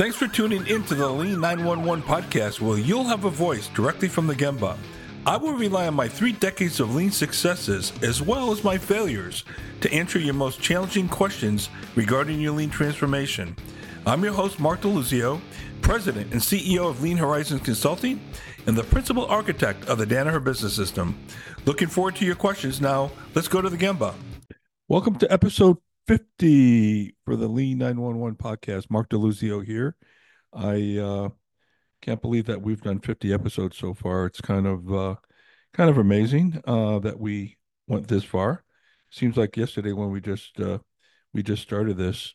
Thanks for tuning in to the Lean 911 podcast, where you'll have a voice directly from the Gemba. I will rely on my 3 decades of lean successes as well as my failures to answer your most challenging questions regarding your lean transformation. I'm your host, Mark DeLuzio, President and CEO of Lean Horizons Consulting and the Principal Architect of the Danaher Business System. Looking forward to your questions. Now, let's go to the Gemba. Welcome to episode 50 for the Lean 911 podcast. Mark DeLuzio here. I can't believe that we've done 50 episodes so far. It's kind of amazing that we went this far. Seems like yesterday when we just started this.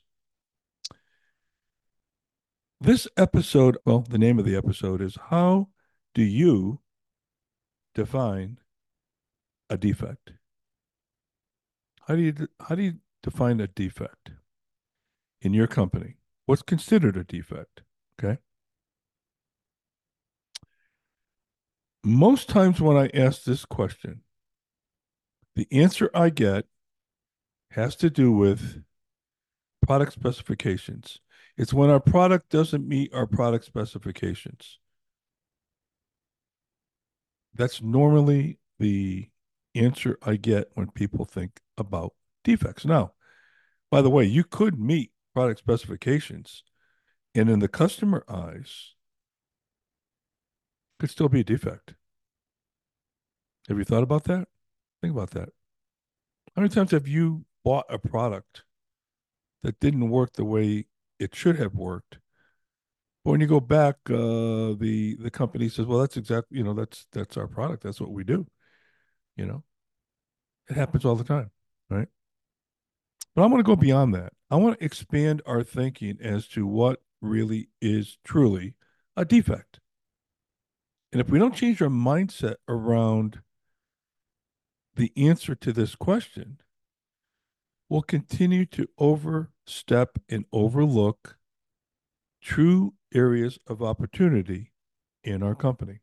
This episode, well, the name of the episode is How Do You Define a Defect? How do you define a defect in your company? What's considered a defect? Okay. Most times when I ask this question, the answer I get has to do with product specifications. It's when our product doesn't meet our product specifications. That's normally the answer I get when people think about defects. Now, by the way, you could meet product specifications, and in the customer eyes, could still be a defect. Have you thought about that? Think about that. How many times have you bought a product that didn't work the way it should have worked? But when you go back, the company says, "Well, that's exactly that's our product. That's what we do." You know, it happens all the time, right? But I want to go beyond that. I want to expand our thinking as to what really is truly a defect. And if we don't change our mindset around the answer to this question, we'll continue to overstep and overlook true areas of opportunity in our company.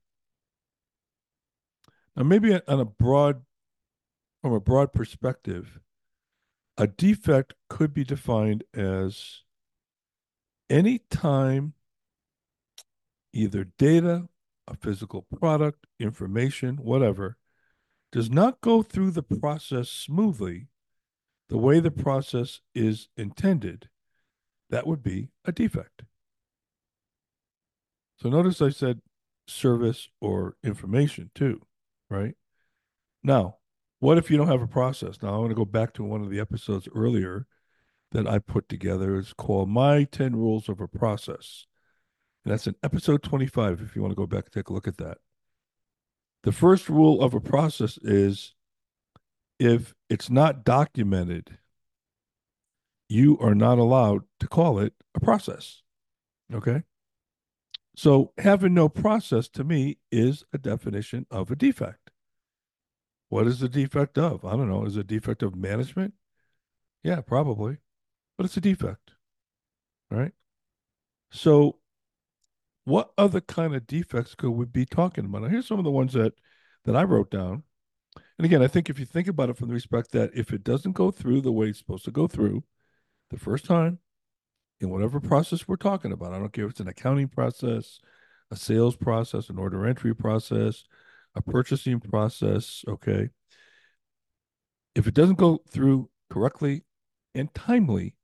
Now, maybe from a broad perspective, a defect could be defined as any time either data, a physical product, information, whatever, does not go through the process smoothly the way the process is intended, that would be a defect. So notice I said service or information too, right? Now, what if you don't have a process? Now, I want to go back to one of the episodes earlier that I put together. It's called My 10 Rules of a Process. And that's in episode 25, if you want to go back and take a look at that. The first rule of a process is if it's not documented, you are not allowed to call it a process. Okay? So having no process to me is a definition of a defect. What is the defect of? I don't know. Is it a defect of management? Yeah, probably. But it's a defect. Right? So what other kind of defects could we be talking about? Now, here's some of the ones that I wrote down. And again, I think if you think about it from the respect that if it doesn't go through the way it's supposed to go through the first time, in whatever process we're talking about, I don't care if it's an accounting process, a sales process, an order entry process, a purchasing process, okay? If it doesn't go through correctly and timely,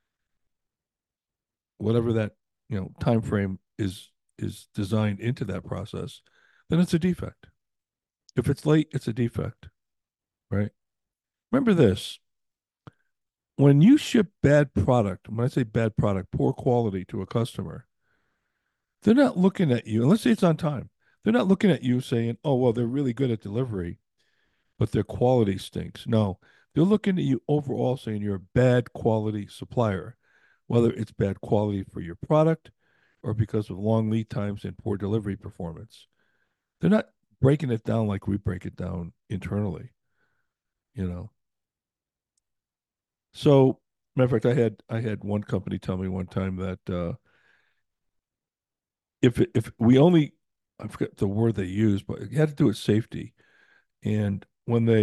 whatever that, time frame is designed into that process, then it's a defect. If it's late, it's a defect, right? Remember this. When you ship bad product, when I say bad product, poor quality to a customer, they're not looking at you, and let's say it's on time. They're not looking at you saying, "Oh, well, they're really good at delivery, but their quality stinks." No, they're looking at you overall saying you're a bad quality supplier, whether it's bad quality for your product or because of long lead times and poor delivery performance. They're not breaking it down like we break it down internally, you know. So, matter of fact, I had one company tell me one time that if we only, I forget the word they used, but it had to do with safety. And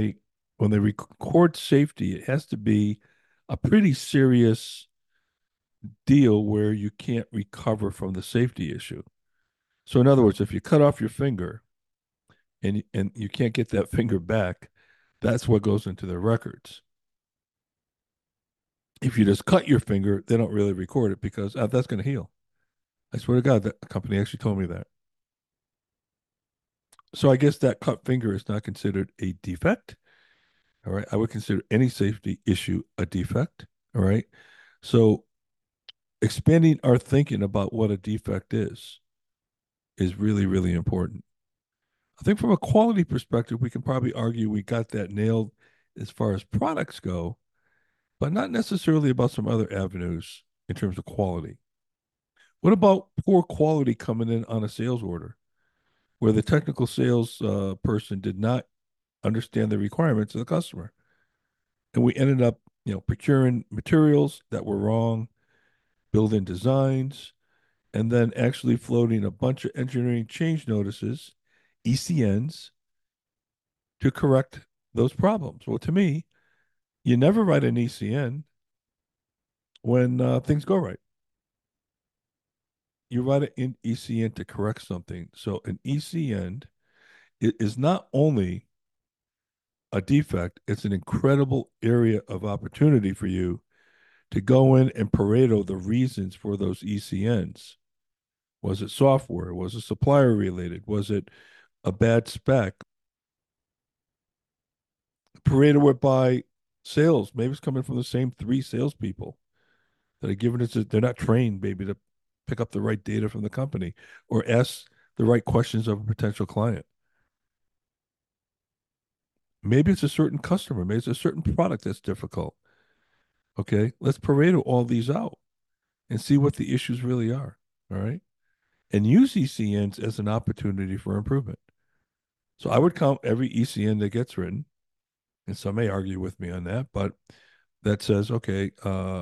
when they record safety, it has to be a pretty serious deal where you can't recover from the safety issue. So in other words, if you cut off your finger and you can't get that finger back, that's what goes into their records. If you just cut your finger, they don't really record it because that's going to heal. I swear to God, that company actually told me that. So I guess that cut finger is not considered a defect. All right. I would consider any safety issue a defect. All right. So expanding our thinking about what a defect is really, really important. I think from a quality perspective, we can probably argue we got that nailed as far as products go, but not necessarily about some other avenues in terms of quality. What about poor quality coming in on a sales order where the technical sales person did not understand the requirements of the customer? And we ended up, procuring materials that were wrong, building designs, and then actually floating a bunch of engineering change notices, ECNs, to correct those problems. Well, to me, you never write an ECN when things go right. You write an ECN to correct something. So an ECN is not only a defect, it's an incredible area of opportunity for you to go in and Pareto the reasons for those ECNs. Was it software? Was it supplier related? Was it a bad spec? Pareto it by sales. Maybe it's coming from the same three salespeople that are giving it to, they're not trained, maybe, to pick up the right data from the company or ask the right questions of a potential client. Maybe it's a certain customer, maybe it's a certain product that's difficult. Okay, let's Pareto all these out and see what the issues really are. All right. And use ECNs as an opportunity for improvement. So I would count every ECN that gets written, and some may argue with me on that, but that says, okay,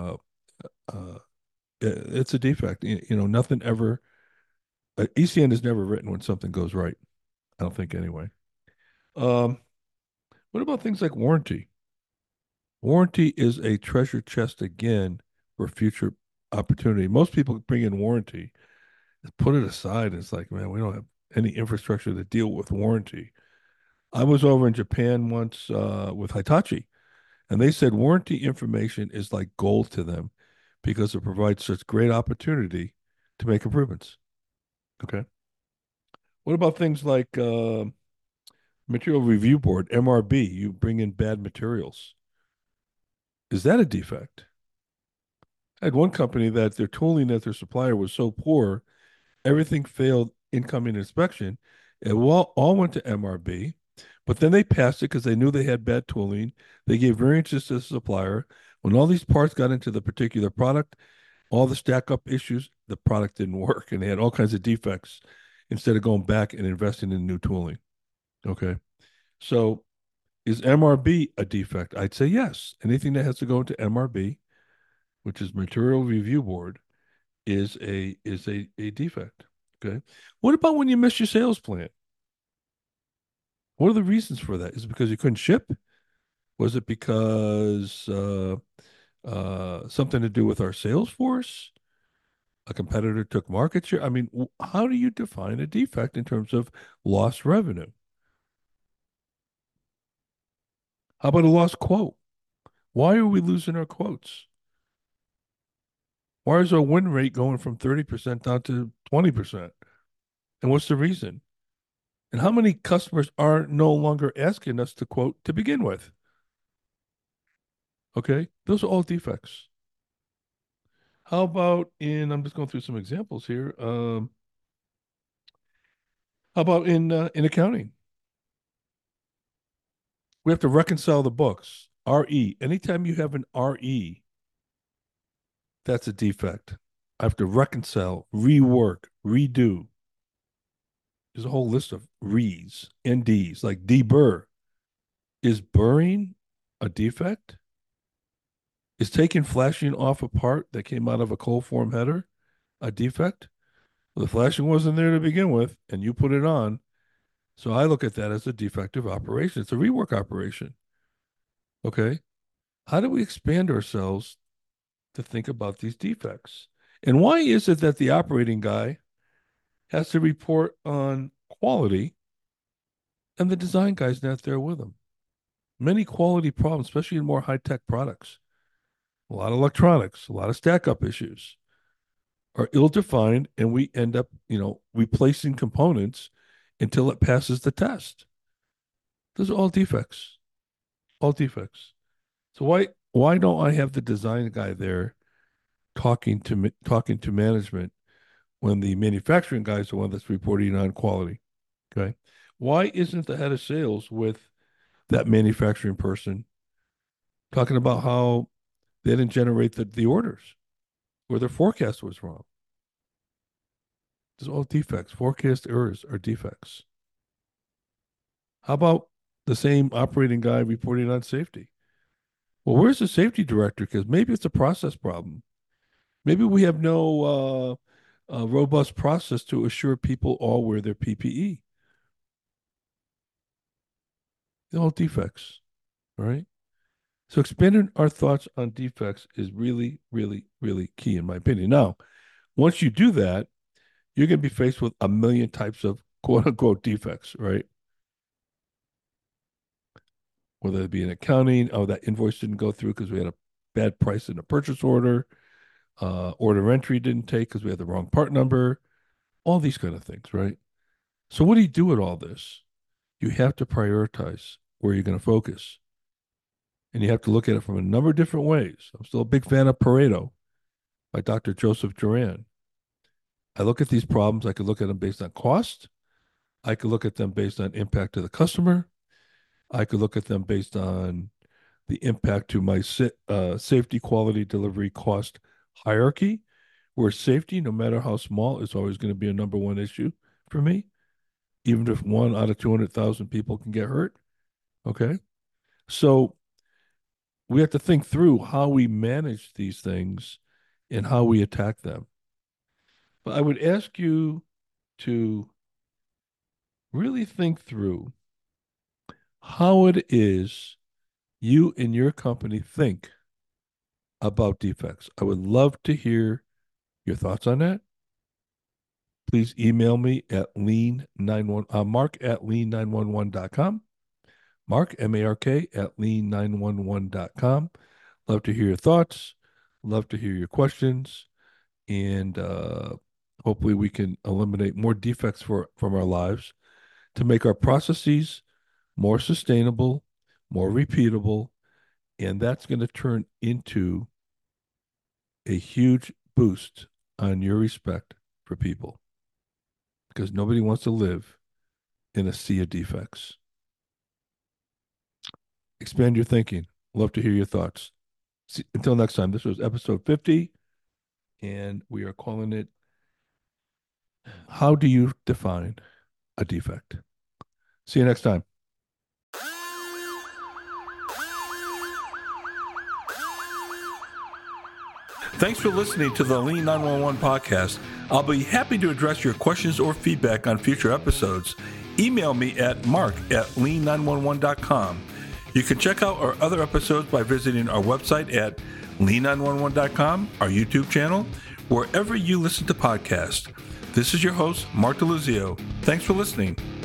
it's a defect. Nothing ever, ECN is never written when something goes right. I don't think anyway. Um, what about things like warranty? Warranty is a treasure chest again for future opportunity. Most people bring in warranty, put it aside. It's like, man, we don't have any infrastructure to deal with warranty. I was over in Japan once with Hitachi, and they said warranty information is like gold to them because it provides such great opportunity to make improvements. Okay. What about things like material review board, MRB? You bring in bad materials. Is that a defect? I had one company that their tooling at their supplier was so poor, everything failed incoming inspection. It all went to MRB, but then they passed it because they knew they had bad tooling. They gave variances to the supplier. When all these parts got into the particular product, all the stack up issues, the product didn't work and they had all kinds of defects instead of going back and investing in new tooling. Okay. So is MRB a defect? I'd say yes. Anything that has to go into MRB, which is Material Review Board, is a defect. Okay. What about when you miss your sales plan? What are the reasons for that? Is it because you couldn't ship? Was it because something to do with our sales force? A competitor took market share? I mean, how do you define a defect in terms of lost revenue? How about a lost quote? Why are we losing our quotes? Why is our win rate going from 30% down to 20%? And what's the reason? And how many customers are no longer asking us to quote to begin with? Okay, those are all defects. How about I'm just going through some examples here. How about in accounting? We have to reconcile the books. RE. Anytime you have an RE, that's a defect. I have to reconcile, rework, redo. There's a whole list of re's, NDs, like deburr. Is burring a defect? Is taking flashing off a part that came out of a cold form header a defect? Well, the flashing wasn't there to begin with, and you put it on. So I look at that as a defective operation. It's a rework operation. Okay. How do we expand ourselves to think about these defects. And why is it that the operating guy has to report on quality and the design guy's not there with him? Many quality problems, especially in more high-tech products, a lot of electronics, a lot of stack-up issues, are ill-defined, and we end up, replacing components until it passes the test. Those are all defects, all defects. So why don't I have the design guy there talking to management when the manufacturing guy is the one that's reporting on quality? Okay, why isn't the head of sales with that manufacturing person talking about how they didn't generate the orders or their forecast was wrong? These are all defects. Forecast errors are defects. How about the same operating guy reporting on safety? Well, where's the safety director? Because maybe it's a process problem. Maybe we have no robust process to assure people all wear their PPE. They're all defects, all right? So expanding our thoughts on defects is really, really, really key, in my opinion. Now, once you do that, you're going to be faced with a million types of quote unquote defects, right? Whether it be in accounting, oh, that invoice didn't go through because we had a bad price in a purchase order, order entry didn't take because we had the wrong part number, all these kind of things, right? So, what do you do with all this? You have to prioritize where you're going to focus. And you have to look at it from a number of different ways. I'm still a big fan of Pareto by Dr. Joseph Duran. I look at these problems, I could look at them based on cost. I could look at them based on impact to the customer. I could look at them based on the impact to my safety, quality, delivery, cost hierarchy, where safety, no matter how small, is always going to be a number one issue for me, even if 1 out of 200,000 people can get hurt. Okay. So we have to think through how we manage these things and how we attack them. But I would ask you to really think through how it is you and your company think about defects. I would love to hear your thoughts on that. Please email me at mark@lean911.com. Mark, M-A-R-K, at lean911.com. Love to hear your thoughts. Love to hear your questions. And hopefully we can eliminate more defects from our lives to make our processes more sustainable, more repeatable, and that's going to turn into a huge boost on your respect for people because nobody wants to live in a sea of defects. Expand your thinking. Love to hear your thoughts. Until next time, this was episode 50, and we are calling it How Do You Define a Defect? See you next time. Thanks for listening to the Lean 911 podcast. I'll be happy to address your questions or feedback on future episodes. Email me at mark@lean911.com. You can check out our other episodes by visiting our website at lean911.com, our YouTube channel, wherever you listen to podcasts. This is your host, Mark DeLuzio. Thanks for listening.